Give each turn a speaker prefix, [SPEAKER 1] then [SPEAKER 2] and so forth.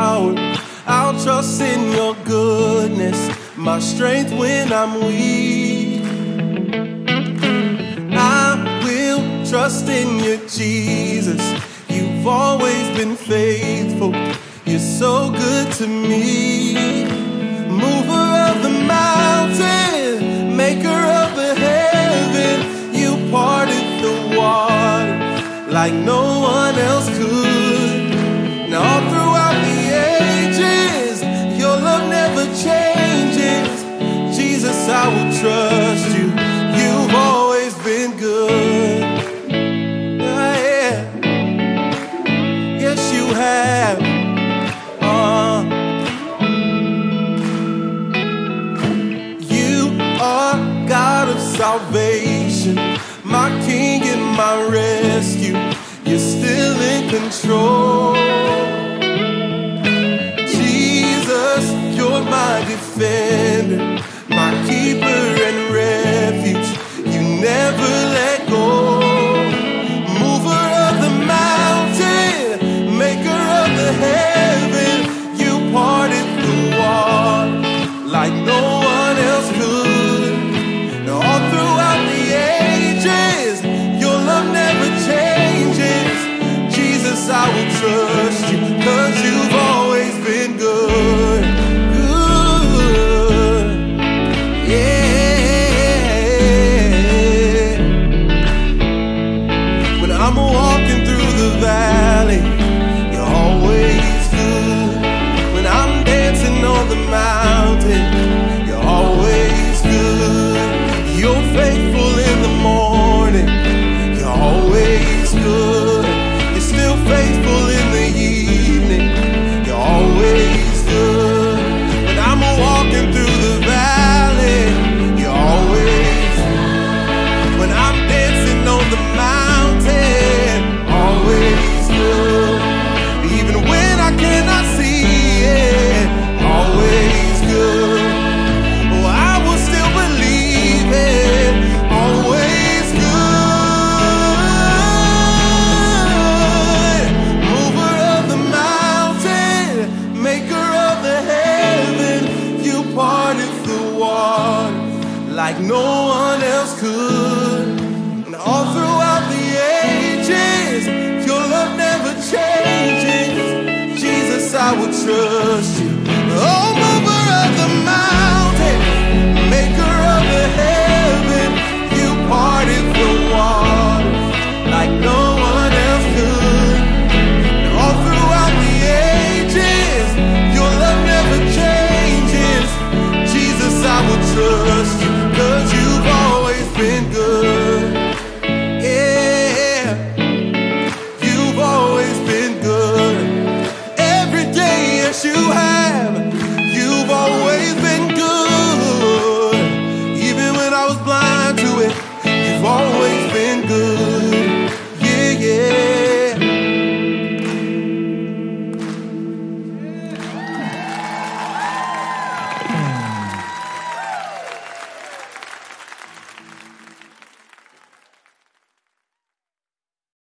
[SPEAKER 1] power. I'll trust in your goodness, my strength when I'm weak. I will trust in you, Jesus. You've always been faithful. You're so good to me. Mover of the mountain, maker of the heaven. You parted the water like no one else could. Now all throughout the ages, your love never changes. Jesus, I will trust you. You've always been good. Yeah. Yes, you have. You are God of salvation, my King and my rescue. You're still in control. Jesus, you're my defender, my keeper and refuge. You never let go. Mover of the mountain, maker of the heaven. You parted the water like no one else could. Now all throughout the ages, your love never changes. Jesus, I will trust you, 'cause you've always been good. Good, yeah. When I'm walking through the valley, you're always good. When I'm dancing on the mountain, you're always good. You're faithful in the morning, you're always good. You're still faithful in the evening, you're always good. When I'm walking through the valley, you're always good. When I'm dancing on the mountain, always good. Even when I cannot see it, always good. Oh, I will still believe it, always good. Mover of the mountain, maker of the heaven. You parted the water like no one else could. And all throughout the ages, your love never changes. Jesus, I will trust you. Oh, my